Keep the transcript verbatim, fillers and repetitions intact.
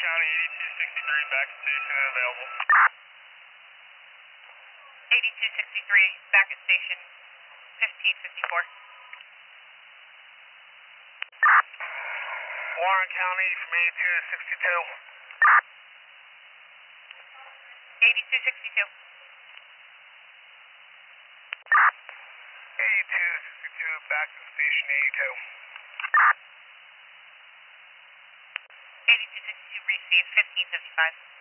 County, eighty-two sixty-three, back at station and available. eighty-two sixty-three, back at station, fifteen fifty-four. Warren County from eighty-two to sixty-two. eighty-two sixty-two. eighty-two sixty-two, back to station eighty-two. eighty-two sixty-two, received, fifteen fifty-five.